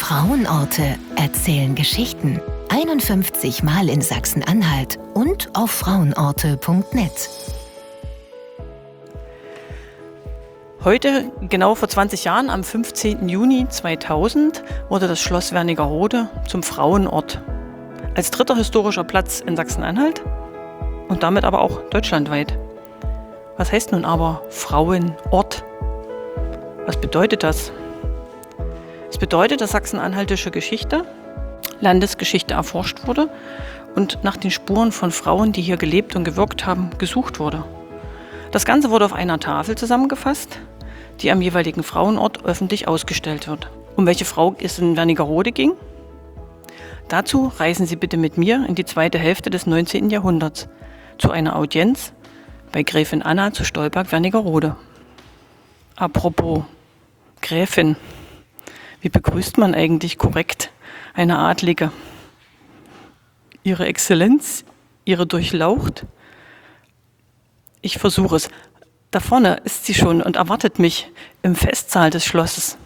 Frauenorte erzählen Geschichten. 51 Mal in Sachsen-Anhalt und auf frauenorte.net. Heute, genau vor 20 Jahren, am 15. Juni 2000, wurde das Schloss Wernigerode zum Frauenort. Als dritter historischer Platz in Sachsen-Anhalt und damit aber auch deutschlandweit. Was heißt nun aber Frauenort? Was bedeutet das? Es bedeutet, dass sachsen-anhaltische Geschichte, Landesgeschichte erforscht wurde und nach den Spuren von Frauen, die hier gelebt und gewirkt haben, gesucht wurde. Das Ganze wurde auf einer Tafel zusammengefasst, die am jeweiligen Frauenort öffentlich ausgestellt wird. Um welche Frau es in Wernigerode ging? Dazu reisen Sie bitte mit mir in die zweite Hälfte des 19. Jahrhunderts zu einer Audienz bei Gräfin Anna zu Stolberg-Wernigerode. Apropos Gräfin, wie begrüßt man eigentlich korrekt eine Adlige? Ihre Exzellenz, Ihre Durchlaucht? Ich versuche es. Da vorne ist sie schon und erwartet mich im Festsaal des Schlosses.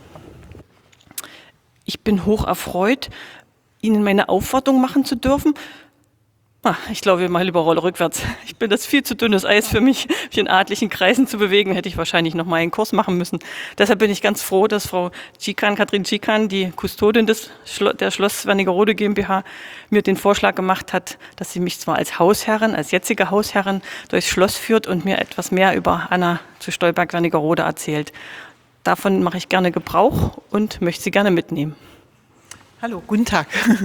Ich bin hoch erfreut, Ihnen meine Aufwartung machen zu dürfen. Ich glaube, wir machen lieber Rolle rückwärts. Ich bin das viel zu dünnes Eis für mich, mich in adlichen Kreisen zu bewegen. Hätte ich wahrscheinlich noch mal einen Kurs machen müssen. Deshalb bin ich ganz froh, dass Frau Tschikan, Katrin Tschikan, die Kustodin der Schloss Wernigerode GmbH, mir den Vorschlag gemacht hat, dass sie mich zwar als Hausherrin, als jetzige Hausherrin durchs Schloss führt und mir etwas mehr über Anna zu Stolberg-Wernigerode erzählt. Davon mache ich gerne Gebrauch und möchte sie gerne mitnehmen. Hallo, guten Tag.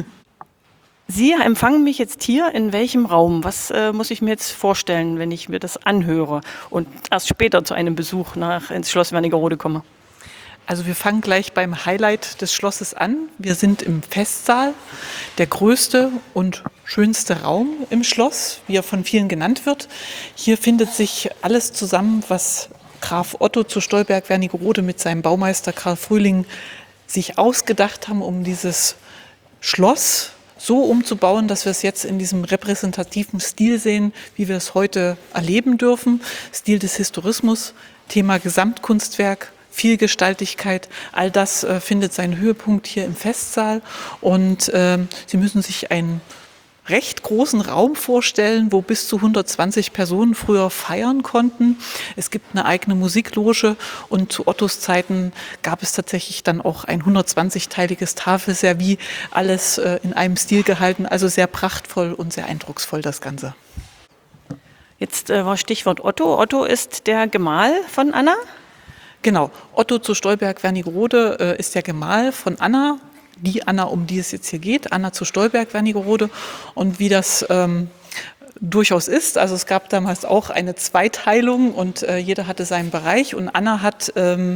Sie empfangen mich jetzt hier in welchem Raum? Was muss ich mir jetzt vorstellen, wenn ich mir das anhöre und erst später zu einem Besuch ins Schloss Wernigerode komme? Also wir fangen gleich beim Highlight des Schlosses an. Wir sind im Festsaal, der größte und schönste Raum im Schloss, wie er von vielen genannt wird. Hier findet sich alles zusammen, was Graf Otto zu Stolberg-Wernigerode mit seinem Baumeister Karl Frühling sich ausgedacht haben, um dieses Schloss so umzubauen, dass wir es jetzt in diesem repräsentativen Stil sehen, wie wir es heute erleben dürfen. Stil des Historismus, Thema Gesamtkunstwerk, Vielgestaltigkeit, all das findet seinen Höhepunkt hier im Festsaal. Und Sie müssen sich einen recht großen Raum vorstellen, wo bis zu 120 Personen früher feiern konnten. Es gibt eine eigene Musikloge und zu Ottos Zeiten gab es tatsächlich dann auch ein 120-teiliges Tafelservie, alles in einem Stil gehalten, also sehr prachtvoll und sehr eindrucksvoll das Ganze. Jetzt war Stichwort Otto. Otto ist der Gemahl von Anna? Genau, Otto zu Stolberg-Wernigerode ist der Gemahl von Anna. Die Anna, um die es jetzt hier geht, Anna zu Stolberg-Wernigerode. Und wie das durchaus ist, also es gab damals auch eine Zweiteilung und jeder hatte seinen Bereich. Und Anna hat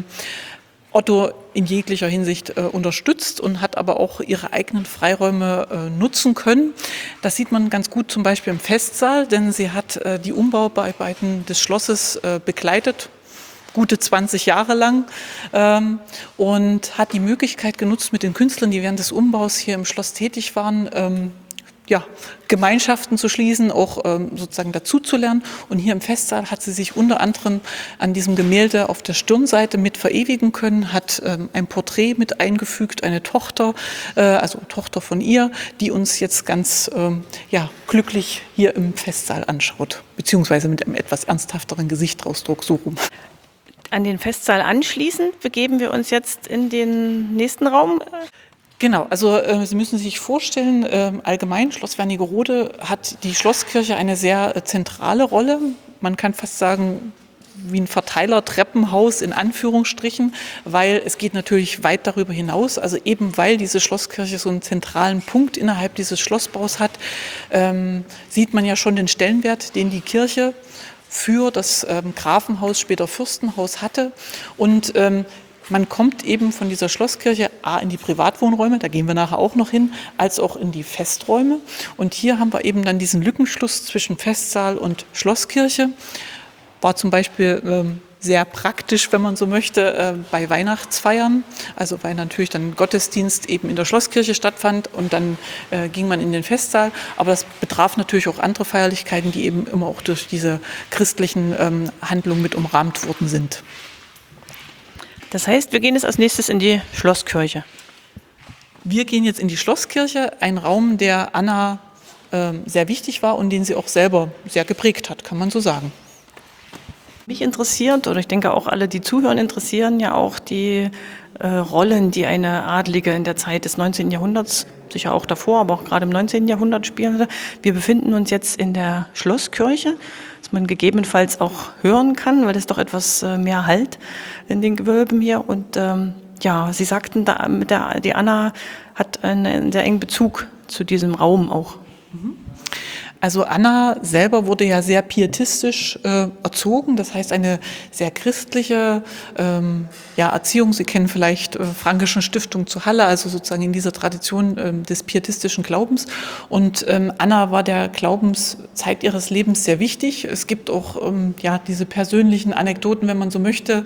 Otto in jeglicher Hinsicht unterstützt und hat aber auch ihre eigenen Freiräume nutzen können. Das sieht man ganz gut zum Beispiel im Festsaal, denn sie hat die Umbauarbeiten des Schlosses begleitet, gute 20 Jahre lang, und hat die Möglichkeit genutzt, mit den Künstlern, die während des Umbaus hier im Schloss tätig waren, Gemeinschaften zu schließen, auch sozusagen dazuzulernen. Und hier im Festsaal hat sie sich unter anderem an diesem Gemälde auf der Stirnseite mit verewigen können, hat ein Porträt mit eingefügt, eine Tochter, also Tochter von ihr, die uns jetzt ganz glücklich hier im Festsaal anschaut, beziehungsweise mit einem etwas ernsthafteren Gesichtsausdruck so rum. An den Festsaal anschließend begeben wir uns jetzt in den nächsten Raum. Genau, also Sie müssen sich vorstellen, allgemein Schloss Wernigerode hat die Schlosskirche eine sehr zentrale Rolle. Man kann fast sagen, wie ein Verteilertreppenhaus in Anführungsstrichen, weil es geht natürlich weit darüber hinaus. Also eben weil diese Schlosskirche so einen zentralen Punkt innerhalb dieses Schlossbaus hat, sieht man ja schon den Stellenwert, den die Kirche für das Grafenhaus, später Fürstenhaus hatte. Und man kommt eben von dieser Schlosskirche in die Privatwohnräume, da gehen wir nachher auch noch hin, als auch in die Festräume. Und hier haben wir eben dann diesen Lückenschluss zwischen Festsaal und Schlosskirche. War zum Beispiel sehr praktisch, wenn man so möchte, bei Weihnachtsfeiern. Also weil natürlich dann Gottesdienst eben in der Schlosskirche stattfand und dann ging man in den Festsaal. Aber das betraf natürlich auch andere Feierlichkeiten, die eben immer auch durch diese christlichen Handlungen mit umrahmt worden sind. Das heißt, wir gehen jetzt als nächstes in die Schlosskirche. Wir gehen jetzt in die Schlosskirche, ein Raum, der Anna sehr wichtig war und den sie auch selber sehr geprägt hat, kann man so sagen. Mich interessiert, oder ich denke auch alle, die zuhören, interessieren ja auch die Rollen, die eine Adlige in der Zeit des 19. Jahrhunderts, sicher auch davor, aber auch gerade im 19. Jahrhundert spielte. Wir befinden uns jetzt in der Schlosskirche, was man gegebenenfalls auch hören kann, weil es doch etwas mehr Halt in den Gewölben hier. Und ja, Sie sagten, die Anna hat einen sehr engen Bezug zu diesem Raum auch. Also Anna selber wurde ja sehr pietistisch erzogen, das heißt eine sehr christliche Erziehung. Sie kennen vielleicht Frankischen Stiftung zu Halle, also sozusagen in dieser Tradition des pietistischen Glaubens. Und Anna war der Glaubenszeit ihres Lebens sehr wichtig. Es gibt auch diese persönlichen Anekdoten, wenn man so möchte.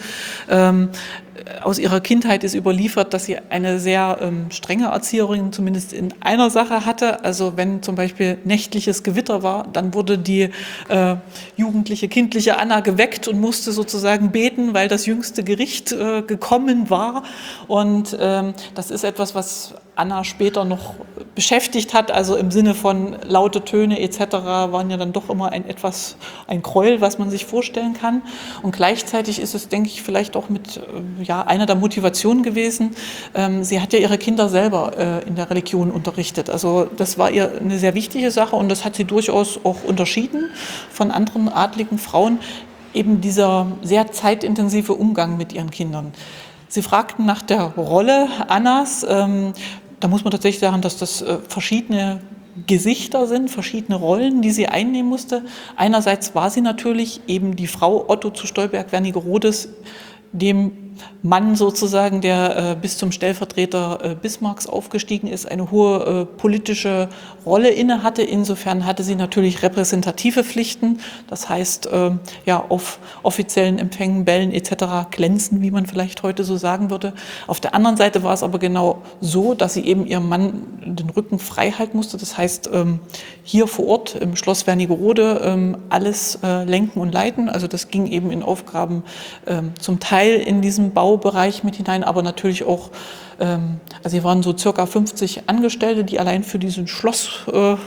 Aus ihrer Kindheit ist überliefert, dass sie eine sehr strenge Erzieherin zumindest in einer Sache hatte. Also wenn zum Beispiel nächtliches Gewitter war, dann wurde die jugendliche, kindliche Anna geweckt und musste sozusagen beten, weil das jüngste Gericht gekommen war. Und das ist etwas, was Anna später noch beschäftigt hat, also im Sinne von laute Töne etc. waren ja dann doch immer ein Gräuel, was man sich vorstellen kann. Und gleichzeitig ist es, denke ich, vielleicht auch mit einer der Motivationen gewesen. Sie hat ja ihre Kinder selber in der Religion unterrichtet. Also das war ihr eine sehr wichtige Sache und das hat sie durchaus auch unterschieden von anderen adligen Frauen, eben dieser sehr zeitintensive Umgang mit ihren Kindern. Sie fragten nach der Rolle Annas. Da muss man tatsächlich sagen, dass das verschiedene Gesichter sind, verschiedene Rollen, die sie einnehmen musste. Einerseits war sie natürlich eben die Frau Otto zu Stolberg-Wernigerodes, dem Mann sozusagen, der bis zum Stellvertreter Bismarcks aufgestiegen ist, eine hohe politische Rolle inne hatte. Insofern hatte sie natürlich repräsentative Pflichten, das heißt auf offiziellen Empfängen, Bällen etc. glänzen, wie man vielleicht heute so sagen würde. Auf der anderen Seite war es aber genau so, dass sie eben ihrem Mann den Rücken frei halten musste. Das heißt, hier vor Ort im Schloss Wernigerode alles lenken und leiten. Also das ging eben in Aufgaben zum Teil in diesem Baubereich mit hinein, aber natürlich auch, also hier waren so circa 50 Angestellte, die allein für diesen Schloss,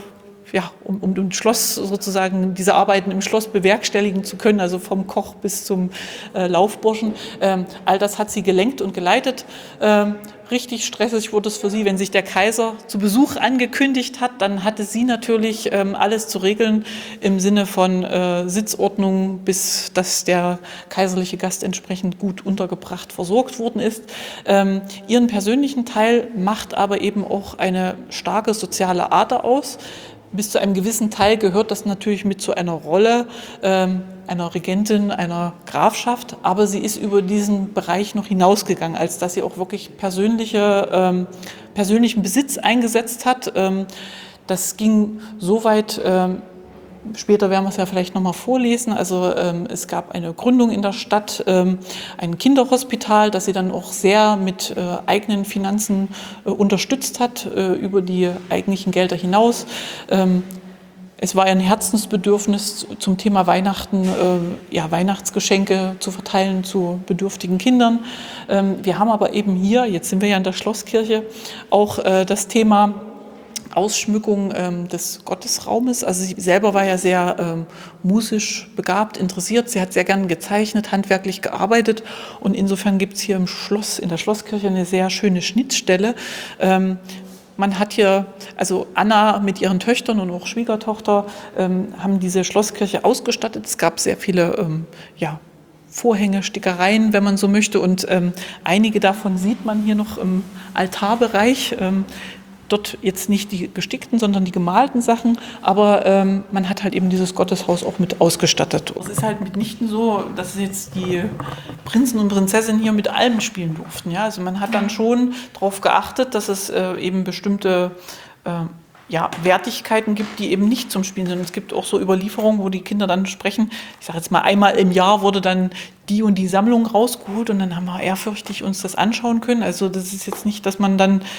um im Schloss sozusagen diese Arbeiten im Schloss bewerkstelligen zu können, also vom Koch bis zum Laufburschen, all das hat sie gelenkt und geleitet. Richtig stressig wurde es für sie, wenn sich der Kaiser zu Besuch angekündigt hat, dann hatte sie natürlich alles zu regeln im Sinne von Sitzordnung, bis dass der kaiserliche Gast entsprechend gut untergebracht versorgt worden ist. Ihren persönlichen Teil macht aber eben auch eine starke soziale Ader aus. Bis zu einem gewissen Teil gehört das natürlich mit zu einer Rolle einer Regentin, einer Grafschaft, aber sie ist über diesen Bereich noch hinausgegangen, als dass sie auch wirklich persönlichen Besitz eingesetzt hat. Das ging so weit, später werden wir es ja vielleicht nochmal vorlesen, also es gab eine Gründung in der Stadt, ein Kinderhospital, das sie dann auch sehr mit eigenen Finanzen unterstützt hat, über die eigentlichen Gelder hinaus. Es war ein Herzensbedürfnis zum Thema Weihnachten, Weihnachtsgeschenke zu verteilen zu bedürftigen Kindern. Wir haben aber eben hier, jetzt sind wir ja in der Schlosskirche, auch das Thema Ausschmückung des Gottesraumes. Also sie selber war ja sehr musisch begabt, interessiert. Sie hat sehr gern gezeichnet, handwerklich gearbeitet und insofern gibt es hier im Schloss, in der Schlosskirche eine sehr schöne Schnittstelle. Man hat hier, also Anna mit ihren Töchtern und auch Schwiegertochter haben diese Schlosskirche ausgestattet. Es gab sehr viele Vorhänge, Stickereien, wenn man so möchte. Und einige davon sieht man hier noch im Altarbereich. Dort jetzt nicht die gestickten, sondern die gemalten Sachen, aber man hat halt eben dieses Gotteshaus auch mit ausgestattet. Es ist halt mitnichten so, dass jetzt die Prinzen und Prinzessinnen hier mit allem spielen durften. Ja? Also man hat dann schon darauf geachtet, dass es eben bestimmte Wertigkeiten gibt, die eben nicht zum Spielen sind. Es gibt auch so Überlieferungen, wo die Kinder dann sprechen, ich sage jetzt mal, einmal im Jahr wurde dann die und die Sammlung rausgeholt und dann haben wir ehrfürchtig uns das anschauen können. Also das ist jetzt nicht, dass man dann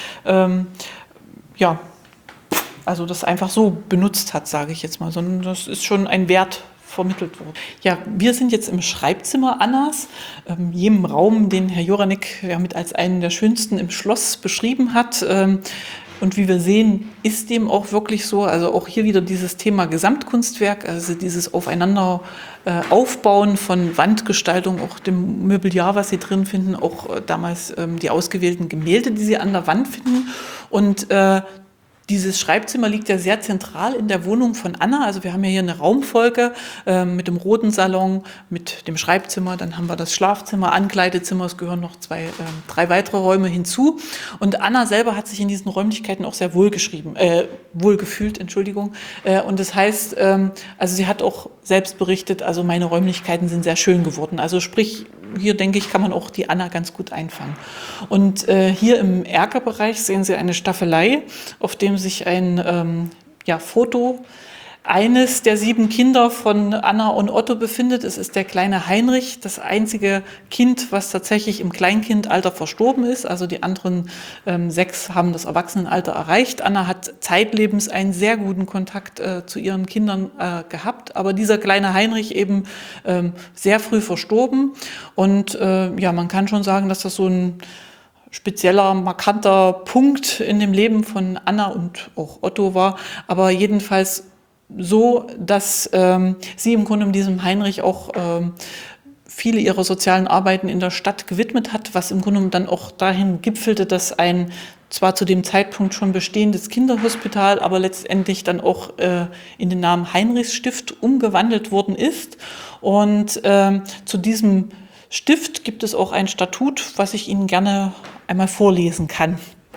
also das einfach so benutzt hat, sage ich jetzt mal, sondern das ist schon ein Wert vermittelt wurde. Ja, wir sind jetzt im Schreibzimmer Annas, jenem Raum, den Herr Joranek ja mit als einen der schönsten im Schloss beschrieben hat. Und wie wir sehen, ist dem auch wirklich so. Also auch hier wieder dieses Thema Gesamtkunstwerk, also dieses Aufeinander Aufbauen von Wandgestaltung, auch dem Mobiliar, was Sie drin finden, auch damals die ausgewählten Gemälde, die Sie an der Wand finden. Und dieses Schreibzimmer liegt ja sehr zentral in der Wohnung von Anna. Also wir haben ja hier eine Raumfolge mit dem roten Salon, mit dem Schreibzimmer. Dann haben wir das Schlafzimmer, Ankleidezimmer. Es gehören noch drei weitere Räume hinzu. Und Anna selber hat sich in diesen Räumlichkeiten auch sehr wohlgefühlt. Und das heißt, also sie hat auch selbst berichtet, also meine Räumlichkeiten sind sehr schön geworden. Also sprich, hier denke ich, kann man auch die Anna ganz gut einfangen. Und hier im Erkerbereich sehen Sie eine Staffelei, auf dem sich ein Foto eines der 7 Kinder von Anna und Otto befindet. Es ist der kleine Heinrich, das einzige Kind, was tatsächlich im Kleinkindalter verstorben ist. Also die anderen 6 haben das Erwachsenenalter erreicht. Anna hat zeitlebens einen sehr guten Kontakt zu ihren Kindern gehabt, aber dieser kleine Heinrich eben sehr früh verstorben. Und man kann schon sagen, dass das so ein spezieller, markanter Punkt in dem Leben von Anna und auch Otto war, aber jedenfalls so, dass sie im Grunde diesem Heinrich auch viele ihrer sozialen Arbeiten in der Stadt gewidmet hat, was im Grunde dann auch dahin gipfelte, dass ein zwar zu dem Zeitpunkt schon bestehendes Kinderhospital, aber letztendlich dann auch in den Namen Heinrichsstift umgewandelt worden ist. Und zu diesem Stift gibt es auch ein Statut, was ich Ihnen gerne einmal vorlesen kann.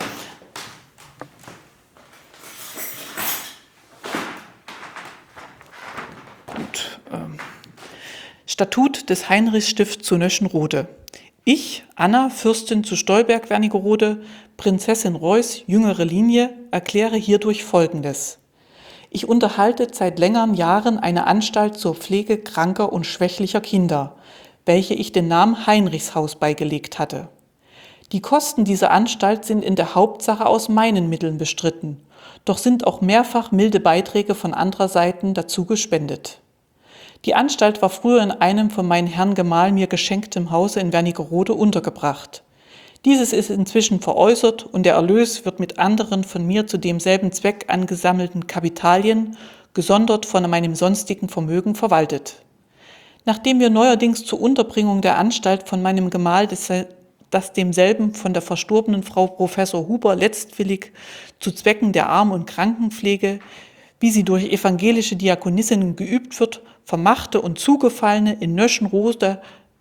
Statut des Heinrichsstifts zu Nöschenrode. Ich, Anna, Fürstin zu Stolberg-Wernigerode, Prinzessin Reuß, jüngere Linie, erkläre hierdurch Folgendes. Ich unterhalte seit längeren Jahren eine Anstalt zur Pflege kranker und schwächlicher Kinder, welche ich den Namen Heinrichshaus beigelegt hatte. Die Kosten dieser Anstalt sind in der Hauptsache aus meinen Mitteln bestritten, doch sind auch mehrfach milde Beiträge von anderer Seiten dazu gespendet. Die Anstalt war früher in einem von meinem Herrn Gemahl mir geschenktem Hause in Wernigerode untergebracht. Dieses ist inzwischen veräußert und der Erlös wird mit anderen von mir zu demselben Zweck angesammelten Kapitalien, gesondert von meinem sonstigen Vermögen, verwaltet. Nachdem wir neuerdings zur Unterbringung der Anstalt von meinem Gemahl das demselben von der verstorbenen Frau Professor Huber letztwillig zu Zwecken der Arm- und Krankenpflege, wie sie durch evangelische Diakonissinnen geübt wird, vermachte und zugefallene in Nöschenrode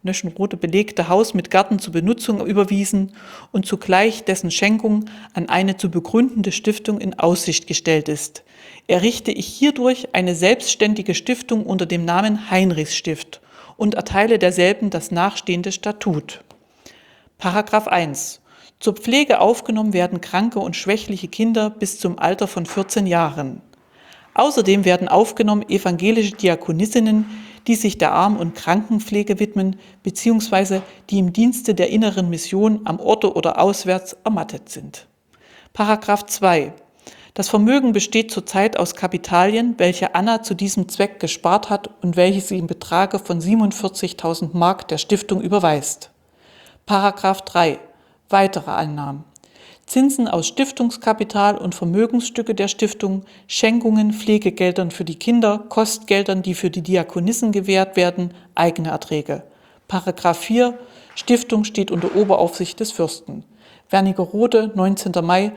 belegte Haus mit Garten zur Benutzung überwiesen und zugleich dessen Schenkung an eine zu begründende Stiftung in Aussicht gestellt ist, errichte ich hierdurch eine selbstständige Stiftung unter dem Namen Heinrichsstift und erteile derselben das nachstehende Statut. Paragraph 1. Zur Pflege aufgenommen werden kranke und schwächliche Kinder bis zum Alter von 14 Jahren. Außerdem werden aufgenommen evangelische Diakonissinnen, die sich der Arm- und Krankenpflege widmen, bzw. die im Dienste der inneren Mission am Orte oder auswärts ermattet sind. Paragraph 2. Das Vermögen besteht zurzeit aus Kapitalien, welche Anna zu diesem Zweck gespart hat und welche sie im Betrage von 47.000 Mark der Stiftung überweist. Paragraph 3. Weitere Annahmen. Zinsen aus Stiftungskapital und Vermögensstücke der Stiftung, Schenkungen, Pflegegeldern für die Kinder, Kostgeldern, die für die Diakonissen gewährt werden, eigene Erträge. Paragraph 4. Stiftung steht unter Oberaufsicht des Fürsten. Wernigerode, 19. Mai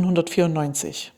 1894.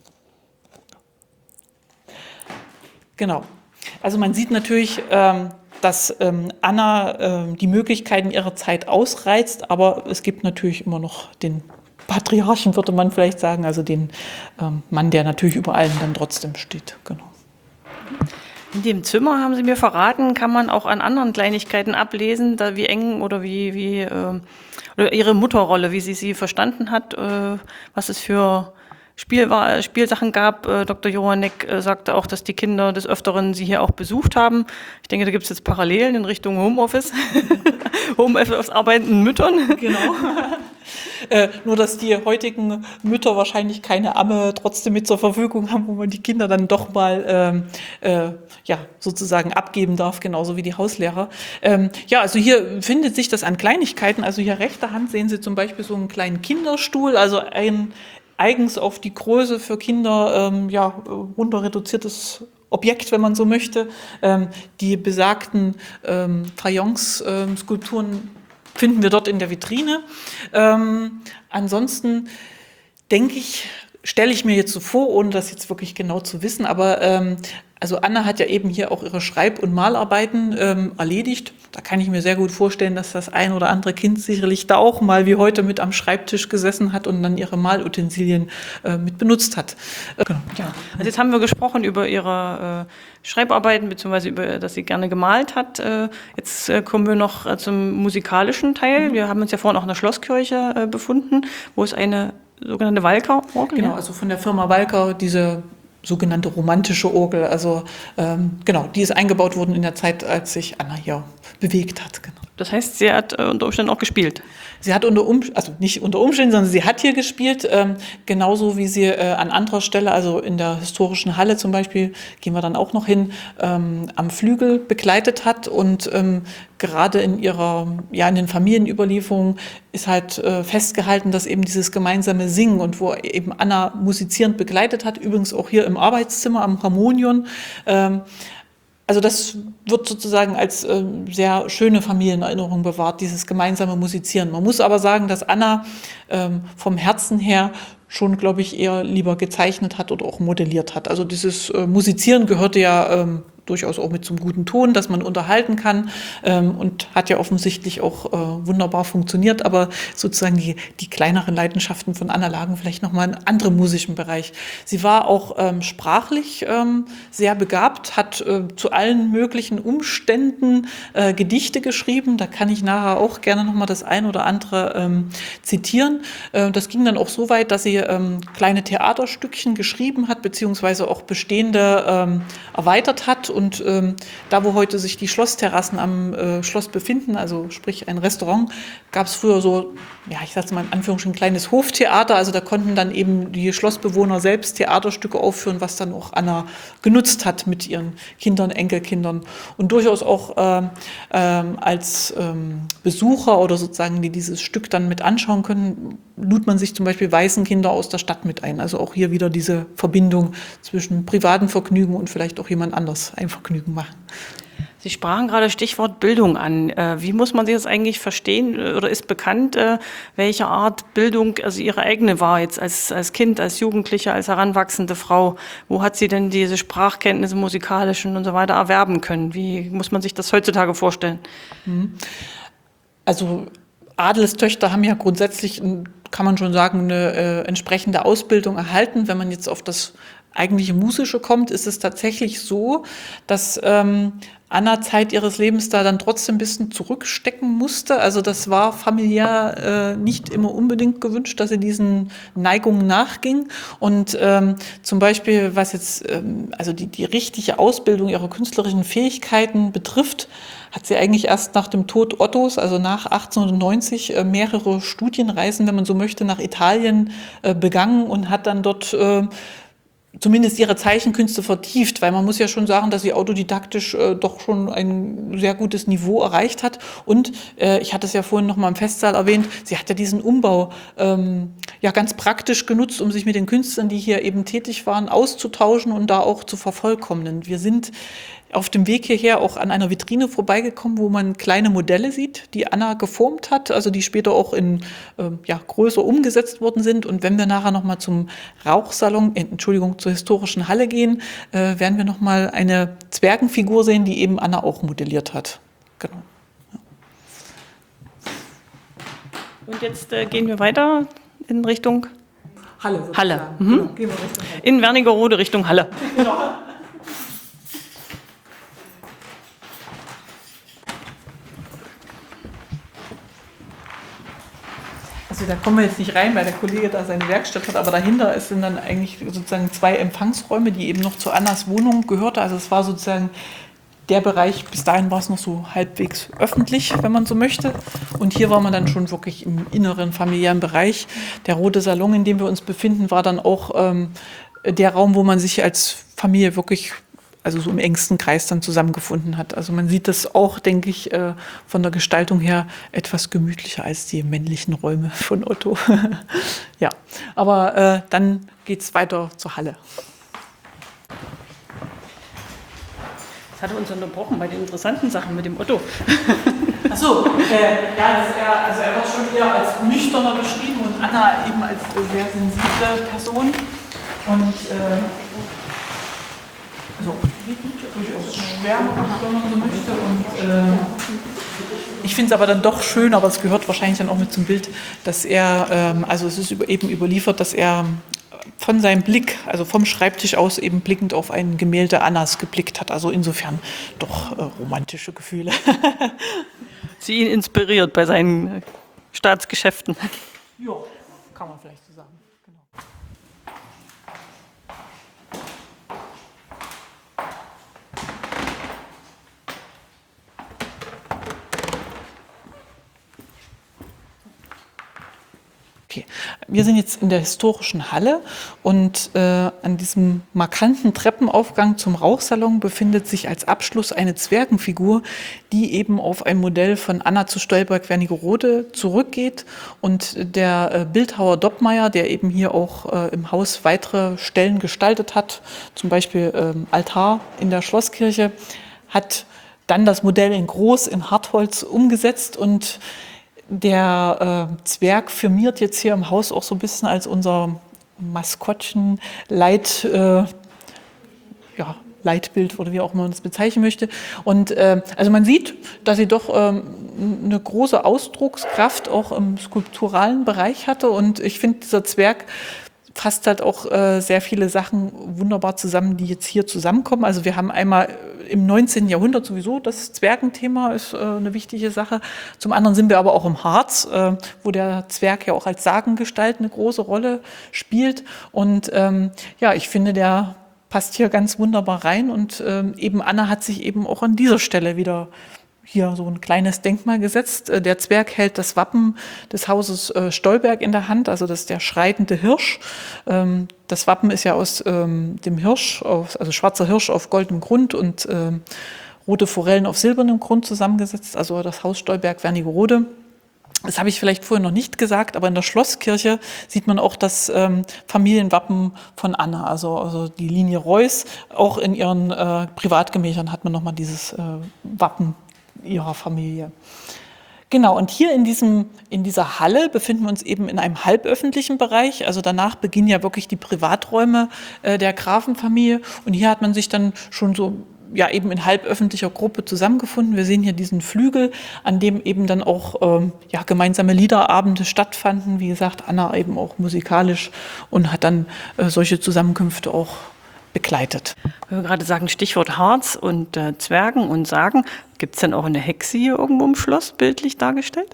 Genau. Also man sieht natürlich, dass Anna die Möglichkeiten ihrer Zeit ausreizt, aber es gibt natürlich immer noch den Patriarchen, würde man vielleicht sagen, also den Mann, der natürlich über allem dann trotzdem steht. Genau. In dem Zimmer, haben Sie mir verraten, kann man auch an anderen Kleinigkeiten ablesen, da wie eng oder oder ihre Mutterrolle, wie sie verstanden hat, was es für Spielsachen gab. Dr. Joranek sagte auch, dass die Kinder des Öfteren sie hier auch besucht haben. Ich denke, da gibt es jetzt Parallelen in Richtung Homeoffice, Homeoffice arbeitenden Müttern. Genau. Nur, dass die heutigen Mütter wahrscheinlich keine Amme trotzdem mit zur Verfügung haben, wo man die Kinder dann doch mal sozusagen abgeben darf, genauso wie die Hauslehrer. Also hier findet sich das an Kleinigkeiten. Also hier rechter Hand sehen Sie zum Beispiel so einen kleinen Kinderstuhl, also ein eigens auf die Größe für Kinder runter reduziertes Objekt, wenn man so möchte. Die besagten Fayence-Skulpturen finden wir dort in der Vitrine. Ansonsten denke ich, stelle ich mir jetzt so vor, ohne das jetzt wirklich genau zu wissen, aber also Anna hat ja eben hier auch ihre Schreib- und Malarbeiten erledigt. Da kann ich mir sehr gut vorstellen, dass das ein oder andere Kind sicherlich da auch mal wie heute mit am Schreibtisch gesessen hat und dann ihre Malutensilien mit benutzt hat. Genau. Ja. Also jetzt haben wir gesprochen über ihre Schreibarbeiten, beziehungsweise über, dass sie gerne gemalt hat. Jetzt kommen wir noch zum musikalischen Teil. Wir haben uns ja vorhin auch in der Schlosskirche befunden, wo es eine sogenannte Walker-Orgel. Genau, also von der Firma Walker, diese sogenannte romantische Orgel. Also die ist eingebaut worden in der Zeit, als sich Anna hier bewegt hat. Genau. Das heißt, sie hat unter Umständen auch gespielt? Sie hat nicht unter Umständen, sondern sie hat hier gespielt, genauso wie sie an anderer Stelle, also in der historischen Halle zum Beispiel, gehen wir dann auch noch hin, am Flügel begleitet hat und gerade in den Familienüberlieferungen ist halt festgehalten, dass eben dieses gemeinsame Singen und wo eben Anna musizierend begleitet hat, übrigens auch hier im Arbeitszimmer am Harmonion. Also das wird sozusagen als sehr schöne Familienerinnerung bewahrt, dieses gemeinsame Musizieren. Man muss aber sagen, dass Anna vom Herzen her schon, glaube ich, eher lieber gezeichnet hat oder auch modelliert hat. Also dieses Musizieren gehörte ja durchaus auch mit zum guten Ton, dass man unterhalten kann und hat ja offensichtlich auch wunderbar funktioniert. Aber sozusagen die kleineren Leidenschaften von Anna lagen vielleicht nochmal in einem anderen musischen Bereich. Sie war auch sprachlich sehr begabt, hat zu allen möglichen Umständen Gedichte geschrieben. Da kann ich nachher auch gerne nochmal das ein oder andere zitieren. Das ging dann auch so weit, dass sie kleine Theaterstückchen geschrieben hat, beziehungsweise auch bestehende erweitert hat. Und da, wo heute sich die Schlossterrassen am Schloss befinden, also sprich ein Restaurant, gab es früher so, ich sag's mal in Anführungsstrichen, ein kleines Hoftheater. Also da konnten dann eben die Schlossbewohner selbst Theaterstücke aufführen, was dann auch Anna genutzt hat mit ihren Kindern, Enkelkindern. Und durchaus auch als Besucher oder sozusagen, die dieses Stück dann mit anschauen können, lud man sich zum Beispiel Waisenkinder aus der Stadt mit ein. Also auch hier wieder diese Verbindung zwischen privatem Vergnügen und vielleicht auch jemand anders ein Vergnügen machen. Sie sprachen gerade Stichwort Bildung an. Wie muss man sich das eigentlich verstehen oder ist bekannt, welche Art Bildung also Ihre eigene war jetzt als Kind, als Jugendliche, als heranwachsende Frau? Wo hat sie denn diese Sprachkenntnisse, musikalischen und so weiter erwerben können? Wie muss man sich das heutzutage vorstellen? Also Adelstöchter haben ja grundsätzlich, kann man schon sagen, eine entsprechende Ausbildung erhalten. Wenn man jetzt auf das eigentliche Musische kommt, ist es tatsächlich so, dass Anna Zeit ihres Lebens da dann trotzdem ein bisschen zurückstecken musste. Also das war familiär nicht immer unbedingt gewünscht, dass sie diesen Neigungen nachging. Und zum Beispiel, was jetzt also die richtige Ausbildung ihrer künstlerischen Fähigkeiten betrifft, hat sie eigentlich erst nach dem Tod Ottos, also nach 1890, mehrere Studienreisen, wenn man so möchte, nach Italien begangen und hat dann dort zumindest ihre Zeichenkünste vertieft, weil man muss ja schon sagen, dass sie autodidaktisch doch schon ein sehr gutes Niveau erreicht hat. Und ich hatte es ja vorhin noch mal im Festsaal erwähnt, sie hat ja diesen Umbau ganz praktisch genutzt, um sich mit den Künstlern, die hier eben tätig waren, auszutauschen und da auch zu vervollkommnen. Wir sind auf dem Weg hierher auch an einer Vitrine vorbeigekommen, wo man kleine Modelle sieht, die Anna geformt hat, also die später auch in größer umgesetzt worden sind. Und wenn wir nachher nochmal zum Rauchsalon, zur historischen Halle gehen, werden wir nochmal eine Zwergenfigur sehen, die eben Anna auch modelliert hat. Genau. Ja. Und jetzt gehen wir weiter in Richtung Halle. Halle. Genau, gehen wir Richtung Halle. In Wernigerode Richtung Halle. Genau. Also da kommen wir jetzt nicht rein, weil der Kollege da seine Werkstatt hat, aber dahinter sind dann eigentlich sozusagen 2 Empfangsräume, die eben noch zu Annas Wohnung gehörte. Also es war sozusagen der Bereich, bis dahin war es noch so halbwegs öffentlich, wenn man so möchte. Und hier war man dann schon wirklich im inneren familiären Bereich. Der Rote Salon, in dem wir uns befinden, war dann auch der Raum, wo man sich als Familie wirklich, also so im engsten Kreis dann zusammengefunden hat. Also man sieht das auch, denke ich, von der Gestaltung her etwas gemütlicher als die männlichen Räume von Otto. Ja, aber dann geht es weiter zur Halle. Das hat uns unterbrochen bei den interessanten Sachen mit dem Otto. Achso, ja, er wird schon eher als nüchterner beschrieben und Anna eben als sehr sensible Person. Und durchaus schwärmer, wenn man so möchte. Und ich finde es aber dann doch schön, aber es gehört wahrscheinlich dann auch mit zum Bild, dass er, also es ist eben überliefert, dass er von seinem Blick, also vom Schreibtisch aus eben blickend auf ein Gemälde Annas geblickt hat. Also insofern doch romantische Gefühle. Sie ihn inspiriert bei seinen Staatsgeschäften. Ja, kann man vielleicht so sagen. Genau. Okay, wir sind jetzt in der historischen Halle und an diesem markanten Treppenaufgang zum Rauchsalon befindet sich als Abschluss eine Zwergenfigur, die eben auf ein Modell von Anna zu Stolberg-Wernigerode zurückgeht. Und der Bildhauer Doppmeier, der eben hier auch im Haus weitere Stellen gestaltet hat, zum Beispiel Altar in der Schlosskirche, hat dann das Modell in groß in Hartholz umgesetzt und der Zwerg firmiert jetzt hier im Haus auch so ein bisschen als unser Maskottchen, Leitbild oder wie auch man es bezeichnen möchte. Und also man sieht, dass sie doch eine große Ausdruckskraft auch im skulpturalen Bereich hatte. Und ich finde, dieser Zwerg fasst halt auch sehr viele Sachen wunderbar zusammen, die jetzt hier zusammenkommen. Also wir haben einmal im 19. Jahrhundert sowieso das Zwergenthema ist eine wichtige Sache. Zum anderen sind wir aber auch im Harz, wo der Zwerg ja auch als Sagengestalt eine große Rolle spielt. Und ja, ich finde, der passt hier ganz wunderbar rein. Und eben Anna hat sich eben auch an dieser Stelle wieder hier so ein kleines Denkmal gesetzt. Der Zwerg hält das Wappen des Hauses Stolberg in der Hand, also das ist der schreitende Hirsch. Das Wappen ist ja aus dem Hirsch, also schwarzer Hirsch auf goldenem Grund und rote Forellen auf silbernem Grund zusammengesetzt, also das Haus Stolberg-Wernigerode. Das habe ich vielleicht vorher noch nicht gesagt, aber in der Schlosskirche sieht man auch das Familienwappen von Anna, also die Linie Reuß. Auch in ihren Privatgemächern hat man nochmal dieses Wappen ihrer Familie. Genau, und hier in dieser Halle befinden wir uns eben in einem halböffentlichen Bereich. Also danach beginnen ja wirklich die Privaträume der Grafenfamilie. Und hier hat man sich dann schon so ja eben in halböffentlicher Gruppe zusammengefunden. Wir sehen hier diesen Flügel, an dem eben dann auch ja, gemeinsame Liederabende stattfanden. Wie gesagt, Anna eben auch musikalisch und hat dann solche Zusammenkünfte auch begleitet. Wenn wir gerade sagen, Stichwort Harz und Zwergen und Sagen, gibt es denn auch eine Hexe hier irgendwo im Schloss bildlich dargestellt?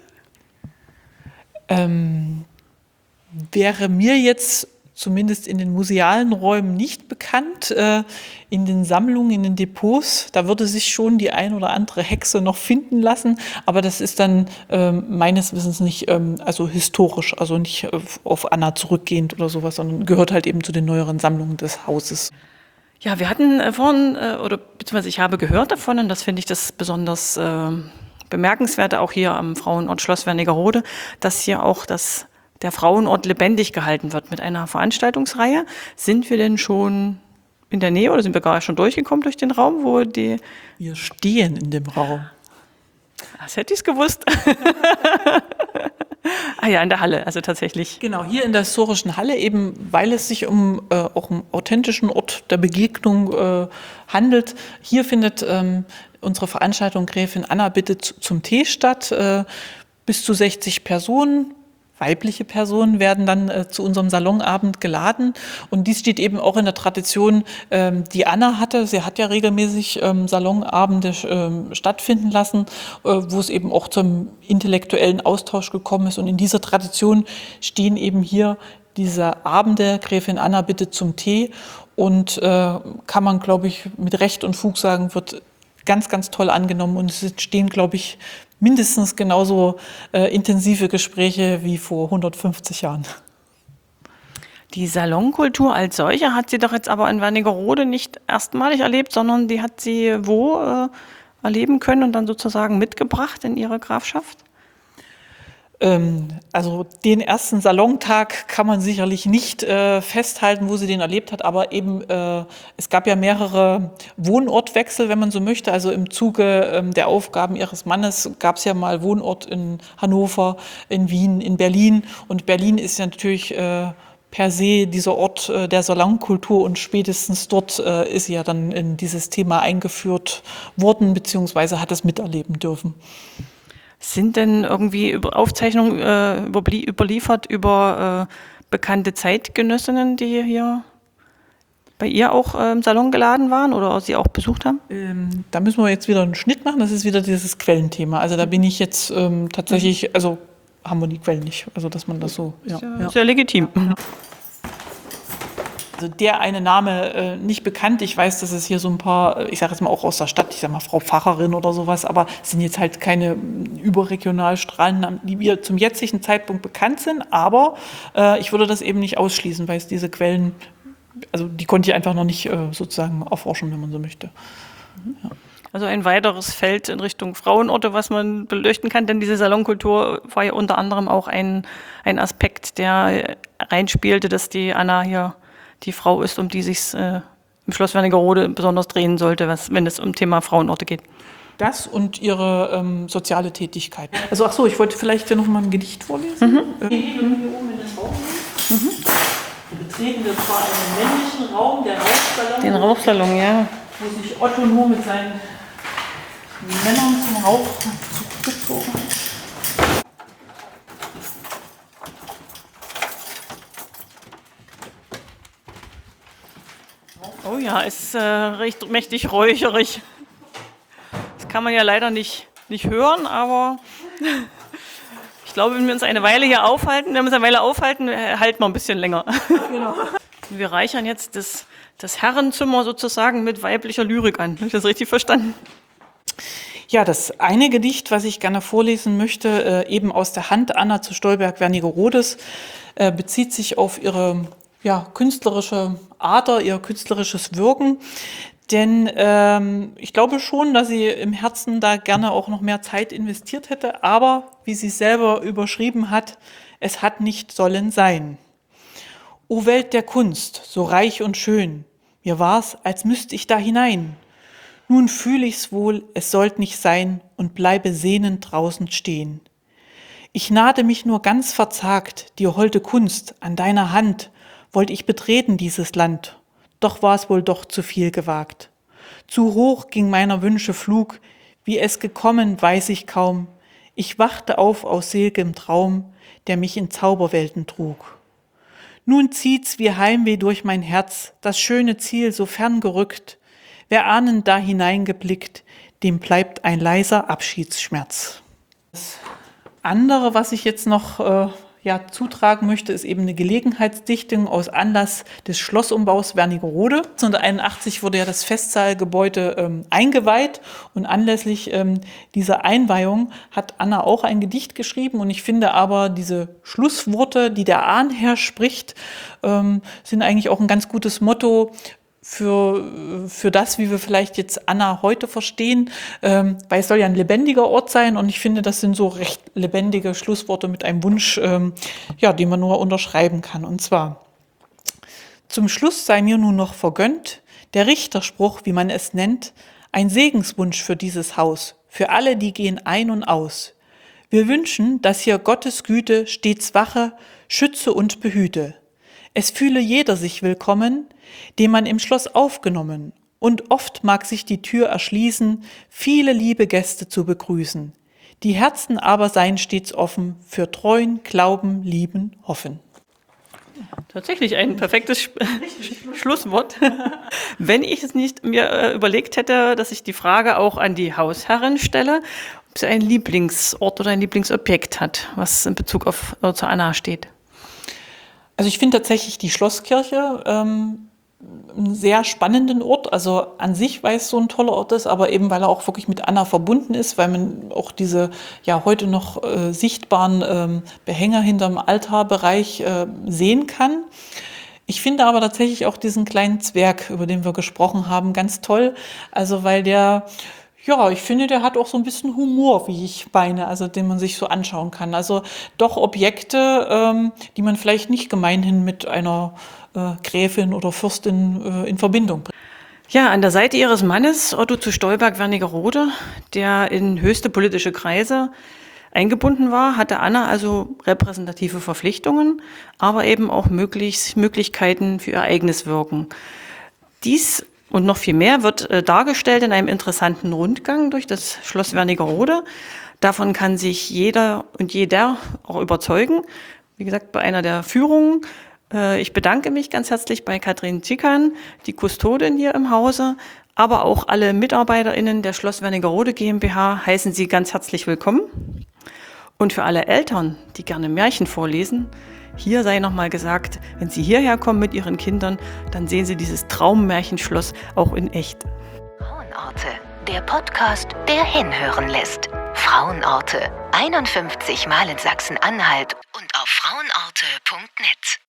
Wäre mir jetzt zumindest in den musealen Räumen nicht bekannt. In den Sammlungen, in den Depots, da würde sich schon die ein oder andere Hexe noch finden lassen. Aber das ist dann meines Wissens nicht also historisch, also nicht auf Anna zurückgehend oder sowas, sondern gehört halt eben zu den neueren Sammlungen des Hauses. Ja, wir hatten vorhin, oder beziehungsweise ich habe gehört davon, und das finde ich das besonders Bemerkenswerte auch hier am Frauenort Schloss Wernigerode, dass hier auch der Frauenort lebendig gehalten wird mit einer Veranstaltungsreihe. Sind wir denn schon in der Nähe oder sind wir gar schon durchgekommen durch den Raum, wo die... Wir stehen in dem Raum. Das hätte ich es gewusst. Ah ja, in der Halle, also tatsächlich. Genau, hier in der historischen Halle, eben weil es sich um auch einen authentischen Ort der Begegnung handelt. Hier findet unsere Veranstaltung Gräfin Anna bittet zum Tee statt. Bis zu 60 Personen. Weibliche Personen werden dann zu unserem Salonabend geladen. Und dies steht eben auch in der Tradition, die Anna hatte. Sie hat ja regelmäßig Salonabende stattfinden lassen, wo es eben auch zum intellektuellen Austausch gekommen ist. Und in dieser Tradition stehen eben hier diese Abende, Gräfin Anna bittet zum Tee. Und kann man, glaube ich, mit Recht und Fug sagen, wird ganz, ganz toll angenommen und es entstehen, glaube ich, mindestens genauso intensive Gespräche wie vor 150 Jahren. Die Salonkultur als solche hat sie doch jetzt aber in Wernigerode nicht erstmalig erlebt, sondern die hat sie wo erleben können und dann sozusagen mitgebracht in ihre Grafschaft? Also den ersten Salontag kann man sicherlich nicht festhalten, wo sie den erlebt hat, aber eben es gab ja mehrere Wohnortwechsel, wenn man so möchte. Also im Zuge der Aufgaben ihres Mannes gab es ja mal Wohnort in Hannover, in Wien, in Berlin. Und Berlin ist ja natürlich per se dieser Ort der Salonkultur und spätestens dort ist sie ja dann in dieses Thema eingeführt worden, beziehungsweise hat es miterleben dürfen. Sind denn irgendwie Aufzeichnungen überliefert über bekannte Zeitgenössinnen, die hier bei ihr auch im Salon geladen waren oder sie auch besucht haben? Da müssen wir jetzt wieder einen Schnitt machen. Das ist wieder dieses Quellenthema. Also da bin ich jetzt tatsächlich, also haben wir die Quellen nicht. Also dass man das so... Ja. Sehr legitim. Also der eine Name nicht bekannt. Ich weiß, dass es hier so ein paar, ich sage jetzt mal auch aus der Stadt, ich sage mal Frau Pfarrerin oder sowas, aber es sind jetzt halt keine überregional strahlenden, die mir zum jetzigen Zeitpunkt bekannt sind. Aber ich würde das eben nicht ausschließen, weil es diese Quellen, also die konnte ich einfach noch nicht sozusagen erforschen, wenn man so möchte. Ja. Also ein weiteres Feld in Richtung Frauenorte, was man beleuchten kann, denn diese Salonkultur war ja unter anderem auch ein Aspekt, der reinspielte, dass die Anna hier die Frau ist, um die sich im Schloss Wernigerode besonders drehen sollte, wenn es um Thema Frauenorte geht. Das und ihre soziale Tätigkeit. Also ach so, ich wollte vielleicht noch mal ein Gedicht vorlesen. Wir gehen hier oben in den Raum. Wir betreten zwar einen männlichen Raum, der Rauchsalon. Den Rauchsalon, ja. Wo sich Otto nur mit seinen Männern zum Rauch zurückgezogen hat. Oh ja, ist recht mächtig räucherig. Das kann man ja leider nicht hören, aber ich glaube, wenn wir uns eine Weile hier aufhalten, halten wir ein bisschen länger. Genau. Wir reichern jetzt das Herrenzimmer sozusagen mit weiblicher Lyrik an. Habe ich das richtig verstanden? Ja, das eine Gedicht, was ich gerne vorlesen möchte, eben aus der Hand Anna zu Stolberg-Wernigerodes, bezieht sich auf ihre künstlerische Ader, ihr künstlerisches Wirken. Denn ich glaube schon, dass sie im Herzen da gerne auch noch mehr Zeit investiert hätte. Aber, wie sie selber überschrieben hat, es hat nicht sollen sein. O Welt der Kunst, so reich und schön, mir war's, als müsst ich da hinein. Nun fühl ich's wohl, es sollt nicht sein und bleibe sehnend draußen stehen. Ich nahte mich nur ganz verzagt, dir holde Kunst, an deiner Hand, wollt ich betreten dieses Land, doch war's wohl doch zu viel gewagt. Zu hoch ging meiner Wünsche Flug, wie es gekommen, weiß ich kaum. Ich wachte auf aus sel'gem Traum, der mich in Zauberwelten trug. Nun zieht's wie Heimweh durch mein Herz, das schöne Ziel so fern gerückt. Wer ahnend da hineingeblickt, dem bleibt ein leiser Abschiedsschmerz. Das andere, was ich jetzt noch zutragen möchte, ist eben eine Gelegenheitsdichtung aus Anlass des Schlossumbaus Wernigerode. 1981 wurde ja das Festsaalgebäude eingeweiht und anlässlich dieser Einweihung hat Anna auch ein Gedicht geschrieben und ich finde aber diese Schlussworte, die der Ahnherr spricht, sind eigentlich auch ein ganz gutes Motto für das, wie wir vielleicht jetzt Anna heute verstehen, weil es soll ja ein lebendiger Ort sein und ich finde, das sind so recht lebendige Schlussworte mit einem Wunsch, den man nur unterschreiben kann. Und zwar: Zum Schluss sei mir nun noch vergönnt, der Richterspruch, wie man es nennt, ein Segenswunsch für dieses Haus, für alle, die gehen ein und aus. Wir wünschen, dass hier Gottes Güte stets wache, schütze und behüte. Es fühle jeder sich willkommen, den man im Schloss aufgenommen, und oft mag sich die Tür erschließen, viele liebe Gäste zu begrüßen. Die Herzen aber seien stets offen für Treuen, Glauben, Lieben, Hoffen. Tatsächlich ein perfektes Schlusswort. Wenn ich es nicht mir überlegt hätte, dass ich die Frage auch an die Hausherrin stelle, ob sie einen Lieblingsort oder ein Lieblingsobjekt hat, was in Bezug auf zu Anna steht. Also ich finde tatsächlich die Schlosskirche einen sehr spannenden Ort. Ort, also an sich, weil es so ein toller Ort ist, aber eben, weil er auch wirklich mit Anna verbunden ist, weil man auch diese ja heute noch sichtbaren Behänger hinterm Altarbereich sehen kann. Ich finde aber tatsächlich auch diesen kleinen Zwerg, über den wir gesprochen haben, ganz toll. Also weil der, ja, ich finde, der hat auch so ein bisschen Humor, wie ich meine, also den man sich so anschauen kann. Also doch Objekte, die man vielleicht nicht gemeinhin mit einer Gräfin oder Fürstin in Verbindung bringt. Ja, an der Seite ihres Mannes, Otto zu Stolberg-Wernigerode, der in höchste politische Kreise eingebunden war, hatte Anna also repräsentative Verpflichtungen, aber eben auch Möglichkeiten für ihr eigenes Wirken. Dies und noch viel mehr wird dargestellt in einem interessanten Rundgang durch das Schloss Wernigerode. Davon kann sich jeder und jeder auch überzeugen. Wie gesagt, bei einer der Führungen. Ich bedanke mich ganz herzlich bei Katrin Zikan, die Kustodin hier im Hause, aber auch alle MitarbeiterInnen der Schloss Wernigerode GmbH heißen Sie ganz herzlich willkommen. Und für alle Eltern, die gerne Märchen vorlesen, hier sei nochmal gesagt, wenn Sie hierher kommen mit Ihren Kindern, dann sehen Sie dieses Traummärchenschloss auch in echt. Frauenorte, der Podcast, der hinhören lässt. Frauenorte, 51 Mal in Sachsen-Anhalt und auf frauenorte.net.